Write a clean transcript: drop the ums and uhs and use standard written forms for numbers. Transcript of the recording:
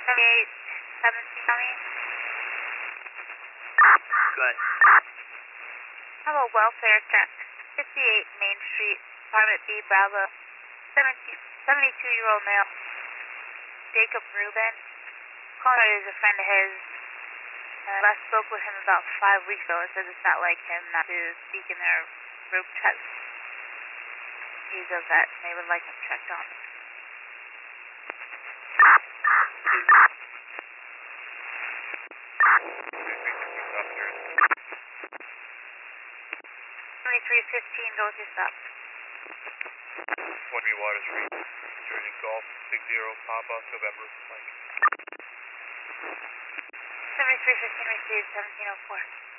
78, 17 on me. Good. How about welfare check? 58 Main Street, Apartment B, Bravo. 72-year-old male. Jacob Rubin. Caller is a friend of his. Last spoke with him about 5 weeks ago. It says it's not like him not to speak in their group chat. He's a vet and they would like him checked on. Three 15, go with your stop. 1B Water Street, Jersey Golf, 60 Papa, November, Mike. 7315 received 1704.